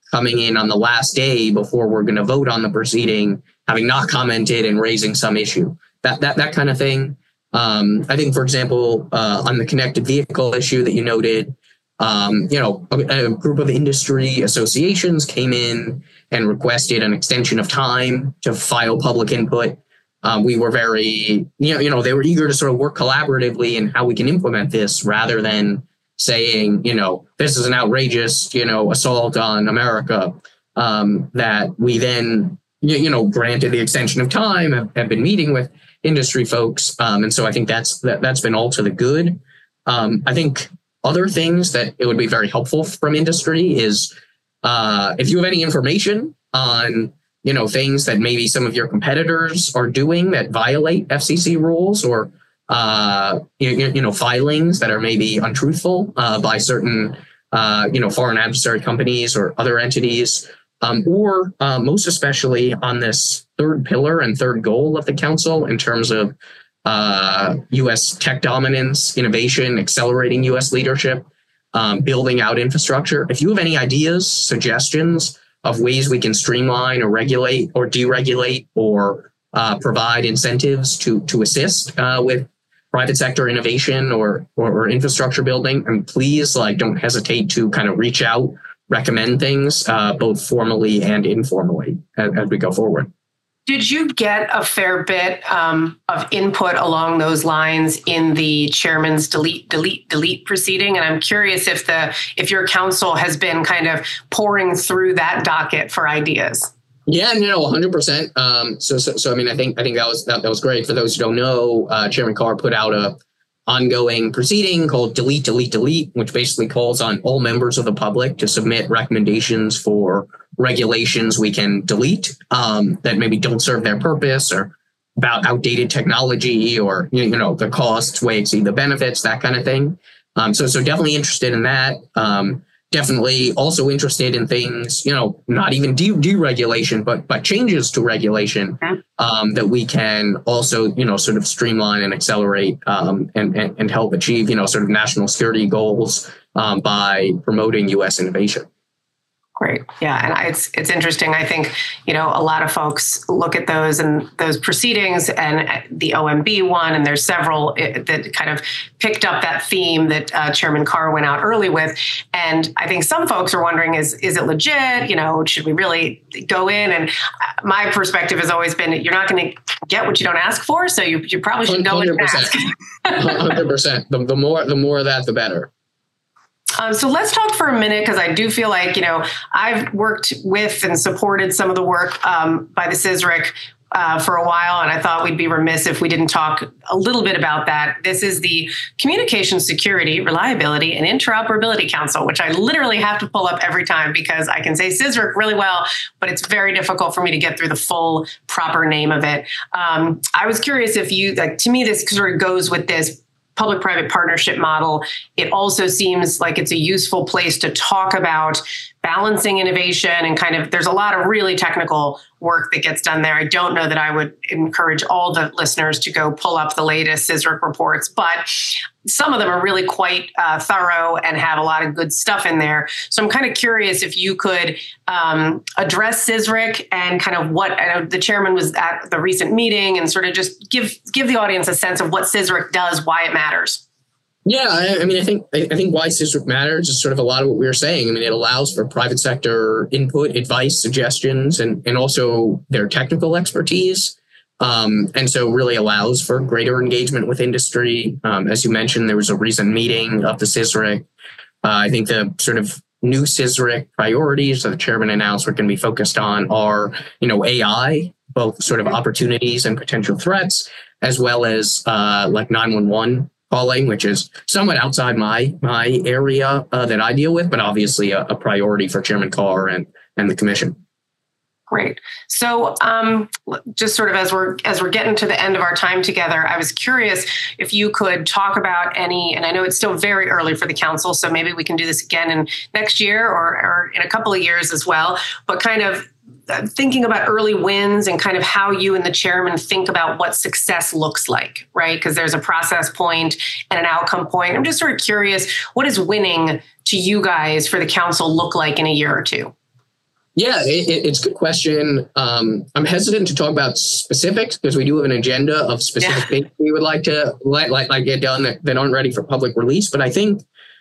coming in on the last day before we're going to vote on the proceeding, having not commented and raising some issue, that that that kind of thing. Um, I think, for example, uh, on the connected vehicle issue that you noted, um, you know, a, a group of industry associations came in and requested an extension of time to file public input. Um, we were very, you know, you know, they were eager to sort of work collaboratively in how we can implement this rather than saying, you know, this is an outrageous, you know, assault on America, um, that we then, you, you know, granted the extension of time, have, have been meeting with industry folks. Um, and so I think that's that, that's been all to the good. Um, I think other things that it would be very helpful from industry is uh, if you have any information on, you know, things that maybe some of your competitors are doing that violate F C C rules, or uh, you, you know, filings that are maybe untruthful uh, by certain, uh, you know, foreign adversary companies or other entities, um, or uh, most especially on this third pillar and third goal of the council in terms of uh, U S tech dominance, innovation, accelerating U S leadership, um, building out infrastructure. If you have any ideas, suggestions of ways we can streamline or regulate or deregulate or uh, provide incentives to to assist uh, with private sector innovation or, or or infrastructure building, and please, like, don't hesitate to kind of reach out, recommend things uh, both formally and informally as, as we go forward. Did you get a fair bit um, of input along those lines in the chairman's delete, delete, delete proceeding? And I'm curious if the if your council has been kind of pouring through that docket for ideas. Yeah, no, one hundred percent. Um, so, so, so, I mean, I think I think that was that, that was great. For those who don't know, uh, Chairman Carr put out a ongoing proceeding called Delete, Delete, Delete, which basically calls on all members of the public to submit recommendations for regulations we can delete um, that maybe don't serve their purpose, or about outdated technology, or, you know, the costs way exceed the benefits, that kind of thing. Um, so, so definitely interested in that. Um, definitely also interested in things, you know, not even de- deregulation, but but changes to regulation um, that we can also, you know, sort of streamline and accelerate um, and, and and help achieve, you know, sort of national security goals um, by promoting U S innovation. Great. Yeah. And it's it's interesting. I think, you know, a lot of folks look at those and those proceedings and the O M B one, and there's several that kind of picked up that theme that uh, Chairman Carr went out early with. And I think some folks are wondering, is, is it legit? You know, should we really go in? And my perspective has always been, you're not going to get what you don't ask for. So you, you probably should go in and ask. one hundred percent. The, the more, the more of that, the better. Um, so let's talk for a minute, because I do feel like, you know, I've worked with and supported some of the work um, by the C S R I C uh, for a while, and I thought we'd be remiss if we didn't talk a little bit about that. This is the Communication Security, Reliability, and Interoperability Council, which I literally have to pull up every time because I can say C S R I C really well, but it's very difficult for me to get through the full proper name of it. Um, I was curious if you, like, to me, this sort of goes with this public-private partnership model. It also seems like it's a useful place to talk about balancing innovation, and kind of, there's a lot of really technical work that gets done there. I don't know that I would encourage all the listeners to go pull up the latest C S R I C reports, but some of them are really quite uh, thorough and have a lot of good stuff in there. So I'm kind of curious if you could um, address C S R I C and kind of what, I know the chairman was at the recent meeting, and sort of just give give the audience a sense of what C S R I C does, why it matters. Yeah, I, I mean, I think I think why C S R I C matters is sort of a lot of what we were saying. I mean, it allows for private sector input, advice, suggestions, and and also their technical expertise. Um, and so really allows for greater engagement with industry. Um, as you mentioned, there was a recent meeting of the C S R I C. Uh, I think the sort of new C S R I C priorities that the chairman announced we're going to be focused on are, you know, A I, both sort of opportunities and potential threats, as well as uh, like nine one one calling, which is somewhat outside my my area uh, that I deal with, but obviously a, a priority for Chairman Carr and and the commission. Great. So um, just sort of as we're as we're getting to the end of our time together, I was curious if you could talk about any, and I know it's still very early for the council, so maybe we can do this again in next year or, or in a couple of years as well, but kind of thinking about early wins and kind of how you and the chairman think about what success looks like, right? Because there's a process point and an outcome point. I'm just sort of curious, what does winning to you guys for the council look like in a year or two? Yeah, it, it, it's a good question. Um, I'm hesitant to talk about specifics because we do have an agenda of specific yeah. things we would like to like, like, like get done that, that aren't ready for public release. But I think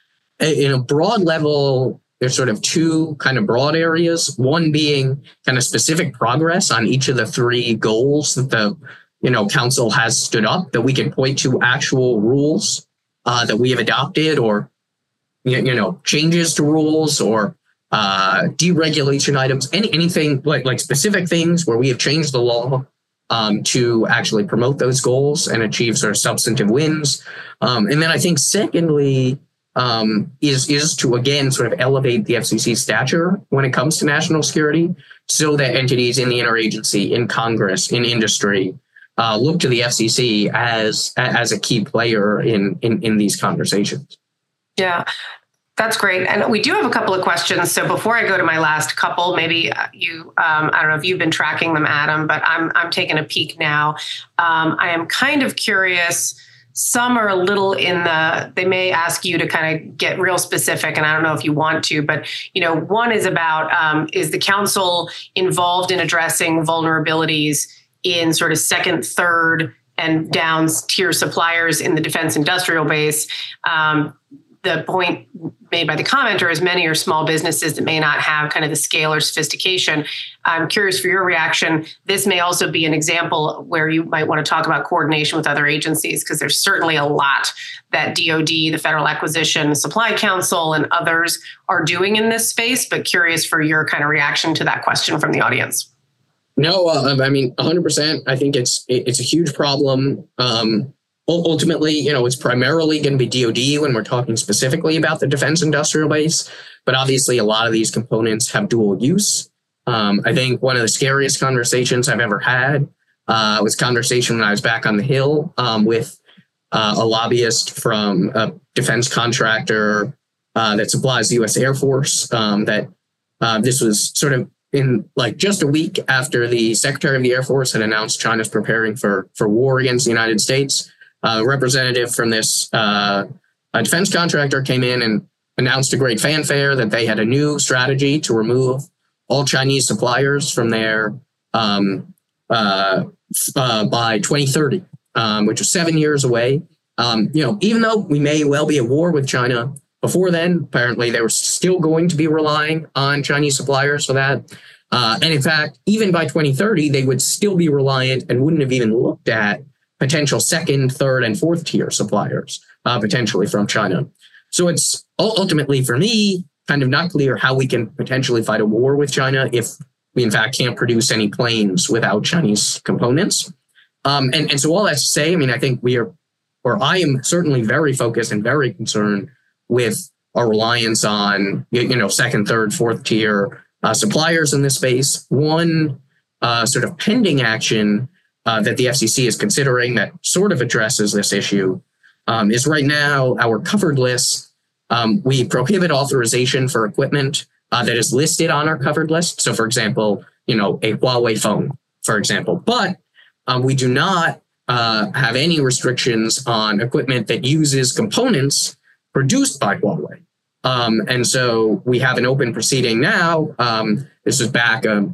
in a broad level, there's sort of two kind of broad areas. One being kind of specific progress on each of the three goals that the you know council has stood up, that we can point to actual rules uh, that we have adopted, or you know changes to rules, or uh, deregulation items, any anything like like specific things where we have changed the law um, to actually promote those goals and achieve sort of substantive wins. Um, and then I think secondly, um, is is to again sort of elevate the F C C's stature when it comes to national security, so that entities in the interagency, in Congress, in industry, uh, look to the F C C as as a key player in in, in these conversations. Yeah. That's great. And we do have a couple of questions. So before I go to my last couple, maybe you, um, I don't know if you've been tracking them, Adam, but I'm I'm taking a peek now. Um, I am kind of curious. Some are a little in the, they may ask you to kind of get real specific, and I don't know if you want to, but, you know, one is about, um, is the council involved in addressing vulnerabilities in sort of second, third, and down tier suppliers in the defense industrial base? Um, The point made by the commenter is many are small businesses that may not have kind of the scale or sophistication. I'm curious for your reaction. This may also be an example where you might want to talk about coordination with other agencies, because there's certainly a lot that D O D, the Federal Acquisition Supply Council, and others are doing in this space, but curious for your kind of reaction to that question from the audience. No, uh, I mean, one hundred percent. I think it's it's a huge problem. Um, Ultimately, you know, it's primarily going to be D O D when we're talking specifically about the defense industrial base. But obviously, a lot of these components have dual use. Um, I think one of the scariest conversations I've ever had uh, was a conversation when I was back on the Hill um, with uh, a lobbyist from a defense contractor uh, that supplies the U S Air Force. Um, that uh, this was sort of in like just a week after the Secretary of the Air Force had announced China's preparing for for war against the United States. A representative from this uh, a defense contractor came in and announced a great fanfare that they had a new strategy to remove all Chinese suppliers from their um, uh, uh, by twenty thirty, um, which is seven years away. Um, you know, even though we may well be at war with China before then, apparently they were still going to be relying on Chinese suppliers for that. Uh, and in fact, even by twenty thirty, they would still be reliant and wouldn't have even looked at potential second, third, and fourth tier suppliers, uh, potentially from China. So it's ultimately, for me, kind of not clear how we can potentially fight a war with China if we, in fact, can't produce any planes without Chinese components. Um, and, and so all that to say, I mean, I think we are, or I am certainly very focused and very concerned with our reliance on, you know, second, third, fourth tier uh, suppliers in this space. One uh, sort of pending action Uh, that the F C C is considering that sort of addresses this issue um, is right now our covered list. Um, we prohibit authorization for equipment uh, that is listed on our covered list. So, for example, you know, a Huawei phone, for example. But um, we do not uh, have any restrictions on equipment that uses components produced by Huawei. Um, and so we have an open proceeding now. Um, this is back a.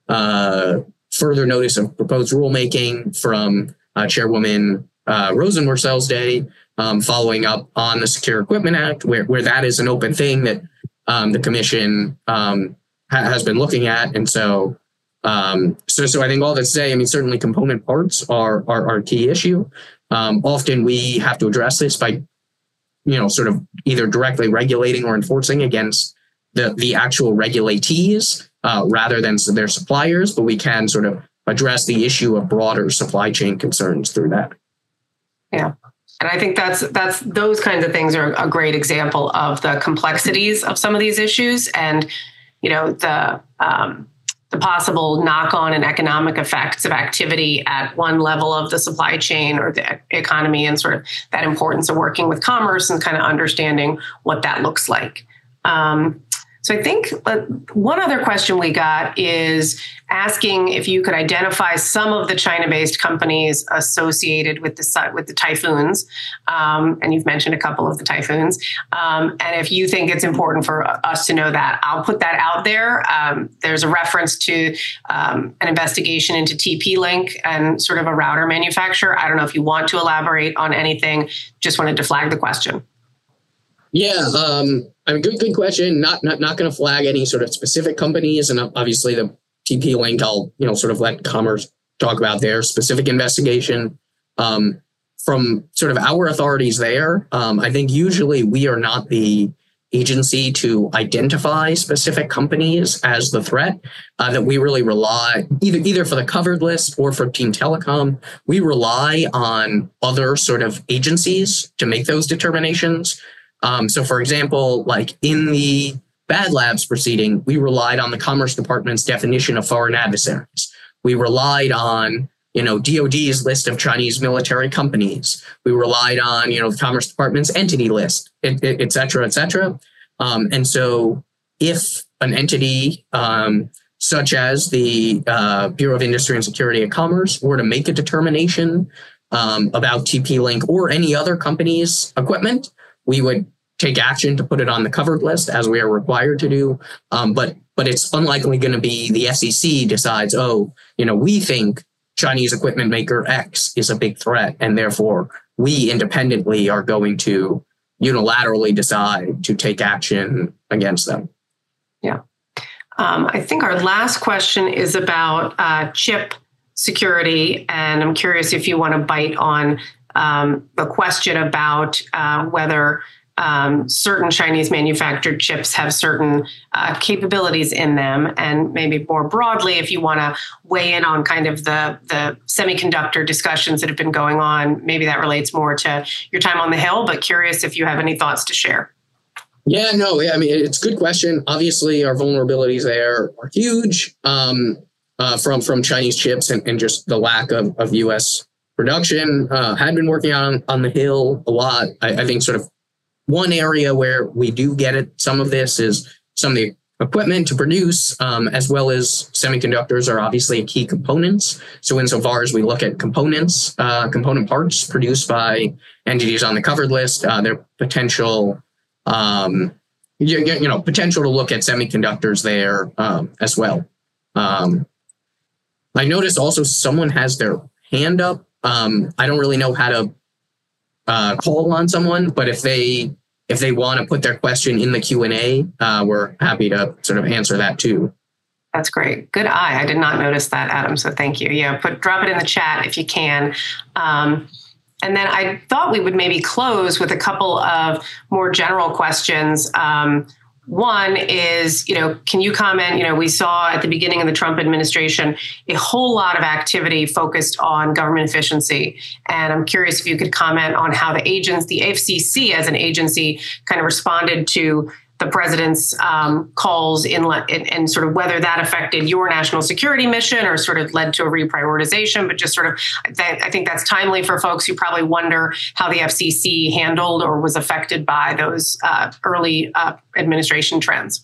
Uh, further notice of proposed rulemaking from uh, Chairwoman uh, Rosenworcel's day, um, following up on the Secure Equipment Act, where, where that is an open thing that um, the Commission um, ha- has been looking at. And so, um, so, so I think all that to say, I mean, certainly component parts are, are, are a key issue. Um, often we have to address this by, you know, sort of either directly regulating or enforcing against the, the actual regulatees, Uh, rather than their suppliers, but we can sort of address the issue of broader supply chain concerns through that. Yeah. And I think that's that's those kinds of things are a great example of the complexities of some of these issues, and you know the um, the possible knock-on and economic effects of activity at one level of the supply chain or the economy, and sort of that importance of working with commerce and kind of understanding what that looks like. Um, So I think uh, one other question we got is asking if you could identify some of the China-based companies associated with the with the typhoons, um, and you've mentioned a couple of the typhoons. Um, and if you think it's important for us to know that, I'll put that out there. Um, there's a reference to um, an investigation into T P-Link and sort of a router manufacturer. I don't know if you want to elaborate on anything. Just wanted to flag the question. Yeah, um, I mean, good, good question. Not, not, not going to flag any sort of specific companies, and obviously the T P-Link, I'll, you know, sort of let Commerce talk about their specific investigation. Um, from sort of our authorities there, um, I think usually we are not the agency to identify specific companies as the threat. Uh, that we really rely either either for the covered list or for Team Telecom. We rely on other sort of agencies to make those determinations. Um, so, for example, like in the Bad Labs proceeding, we relied on the Commerce Department's definition of foreign adversaries. We relied on, you know, D O D's list of Chinese military companies. We relied on, you know, the Commerce Department's entity list, et, et, et cetera, et cetera. Um, and so if an entity um, such as the uh, Bureau of Industry and Security and Commerce were to make a determination um, about T P-Link or any other company's equipment, we would take action to put it on the covered list, as we are required to do. Um, but but it's unlikely going to be the S E C decides, oh, you know, we think Chinese equipment maker X is a big threat, and therefore we independently are going to unilaterally decide to take action against them. Yeah. Um, I think our last question is about uh, chip security, and I'm curious if you want to bite on um, the question about uh, whether um, certain Chinese manufactured chips have certain uh, capabilities in them, and maybe more broadly, if you want to weigh in on kind of the, the semiconductor discussions that have been going on. Maybe that relates more to your time on the Hill, but curious if you have any thoughts to share. Yeah, no, yeah, I mean, it's a good question. Obviously, our vulnerabilities there are huge um, uh, from, from Chinese chips and, and just the lack of, of U S production. Uh, had been working on on the Hill a lot. I, I think sort of one area where we do get it, some of this is some of the equipment to produce, um, as well as semiconductors are obviously key components. So insofar as we look at components, uh, component parts produced by entities on the covered list, uh, their potential, um, you, you know, potential to look at semiconductors there um, as well. Um, I noticed also someone has their hand up. Um, I don't really know how to uh, call on someone, but if they if they want to put their question in the Q and A, uh, we're happy to sort of answer that too. That's great. Good eye. I did not notice that, Adam. So thank you. Yeah, put drop it in the chat if you can. Um, and then I thought we would maybe close with a couple of more general questions. Um, One is, you know, can you comment, you know, we saw at the beginning of the Trump administration a whole lot of activity focused on government efficiency. And I'm curious if you could comment on how the agents, the F C C as an agency kind of responded to the president's um, calls in, in and sort of whether that affected your national security mission or sort of led to a reprioritization, but just sort of, I, th- I think that's timely for folks who probably wonder how the F C C handled or was affected by those uh, early uh, administration trends.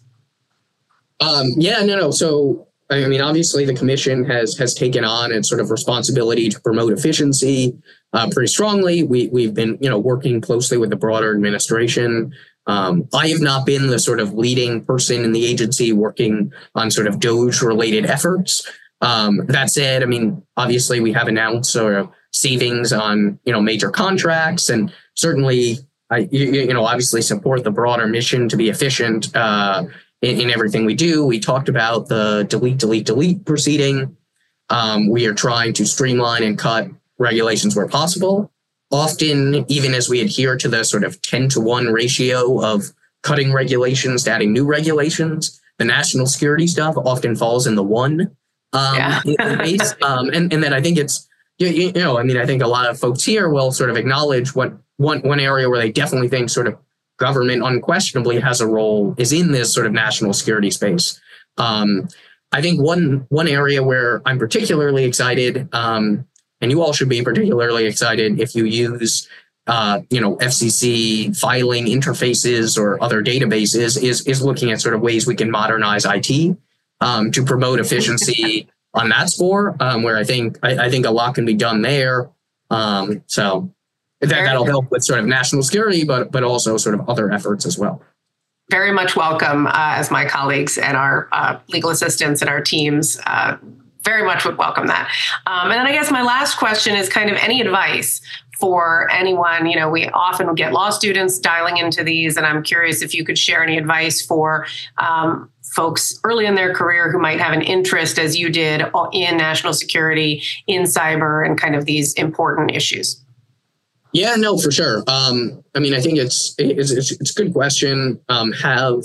Um, yeah, no, no. So, I mean, obviously the commission has has taken on its sort of responsibility to promote efficiency uh, pretty strongly. We, we've been, you know, working closely with the broader administration. Um, I have not been the sort of leading person in the agency working on sort of DOGE related efforts. Um, that said, I mean, obviously we have announced sort of savings on, you know, major contracts, and certainly I, you, you know, obviously support the broader mission to be efficient uh, in, in everything we do. We talked about the delete, delete, delete proceeding. Um, we are trying to streamline and cut regulations where possible. Often, even as we adhere to the sort of ten to one ratio of cutting regulations to adding new regulations, the national security stuff often falls in the one um, yeah. base. Um, and, and then I think it's, you, you know, I mean, I think a lot of folks here will sort of acknowledge what one, one area where they definitely think sort of government unquestionably has a role is in this sort of national security space. Um, I think one one area where I'm particularly excited, um, and you all should be particularly excited if you use uh, you know, F C C filing interfaces or other databases is is looking at sort of ways we can modernize I T um, to promote efficiency on that score, um, where I think I, I think a lot can be done there. Um, so that, that'll help with sort of national security, but but also sort of other efforts as well. Very much welcome uh, as my colleagues and our uh, legal assistants and our teams uh, very much would welcome that. Um, and then I guess my last question is kind of any advice for anyone. You know, we often get law students dialing into these, and I'm curious if you could share any advice for um, folks early in their career who might have an interest, as you did, in national security, in cyber, and kind of these important issues. Yeah, no, for sure. Um, I mean, I think it's it's, it's, it's a good question. Um, have,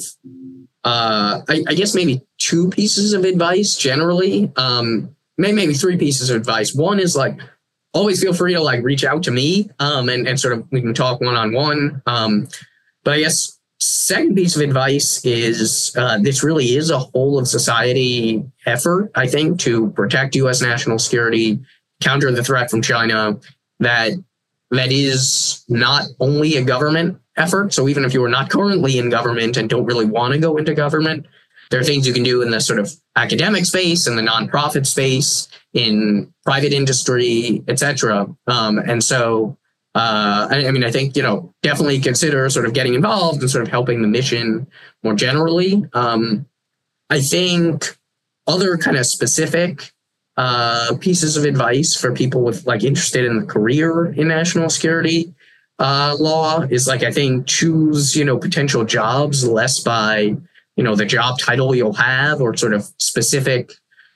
uh, I, I guess maybe two pieces of advice generally, um, maybe, maybe three pieces of advice. One is like, always feel free to like reach out to me um, and, and sort of we can talk one-on-one. Um, but I guess second piece of advice is uh, this really is a whole of society effort, I think, to protect U S national security, counter the threat from China, that that is not only a government effort. So even if you are not currently in government and don't really want to go into government, there are things you can do in the sort of academic space, in the nonprofit space, in private industry, et cetera. Um, and so, uh, I, I mean, I think, you know, definitely consider sort of getting involved and sort of helping the mission more generally. Um, I think other kind of specific uh, pieces of advice for people with like interested in the career in national security uh, law is like, I think choose, you know, potential jobs less by, you know, the job title you'll have or sort of specific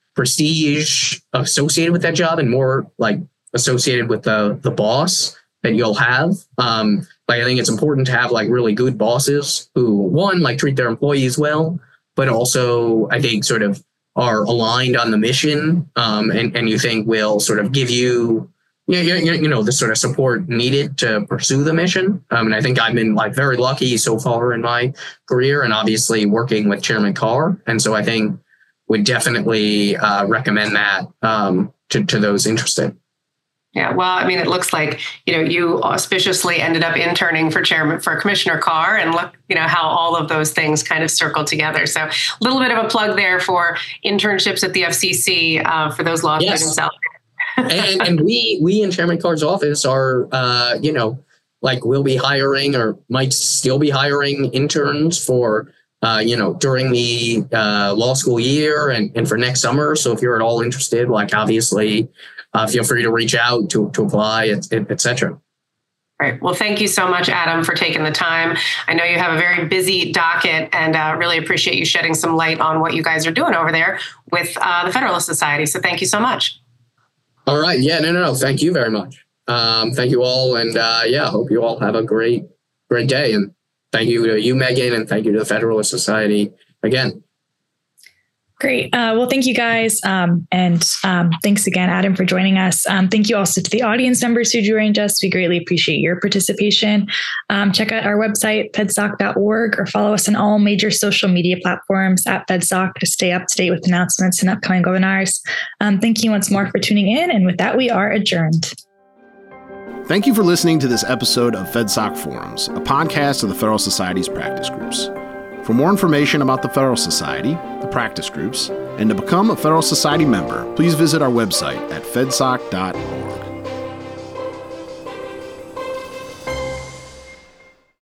prestige associated with that job, and more like associated with the the boss that you'll have. Um, like I think it's important to have like really good bosses who, one, like treat their employees well, but also I think sort of are aligned on the mission, um, and and you think will sort of give you, you know, you, you know, the sort of support needed to pursue the mission. Um, and I think I've been like very lucky so far in my career, and obviously working with Chairman Carr, and so I think would definitely uh, recommend that um, to, to those interested. Yeah, well, I mean, it looks like, you know, you auspiciously ended up interning for Chairman, for Commissioner Carr, and look, you know, how all of those things kind of circle together. So a little bit of a plug there for internships at the F C C uh, for those law yes. students out there. and, and we, we in Chairman Carr's office are, uh, you know, like we'll be hiring or might still be hiring interns for Uh, you know, during the uh, law school year and, and for next summer. So if you're at all interested, like obviously, uh, feel free to reach out to, to apply, et, et cetera. Right. Well, thank you so much, Adam, for taking the time. I know you have a very busy docket, and uh, really appreciate you shedding some light on what you guys are doing over there with uh, the Federalist Society. So thank you so much. All right. Yeah, no, no, no. Thank you very much. Um, thank you all. And uh, yeah, hope you all have a great, great day. And thank you to you, Megan, and thank you to the Federalist Society again. Great. Uh, well, thank you guys. Um, and um, thanks again, Adam, for joining us. Um, thank you also to the audience members who joined us. We greatly appreciate your participation. Um, check out our website, fedsoc dot org, or follow us on all major social media platforms at FedSoc to stay up to date with announcements and upcoming webinars. Um, thank you once more for tuning in. And with that, we are adjourned. Thank you for listening to this episode of FedSoc Forums, a podcast of the Federal Society's practice groups. For more information about the Federal Society, the practice groups, and to become a Federal Society member, please visit our website at fedsoc dot org.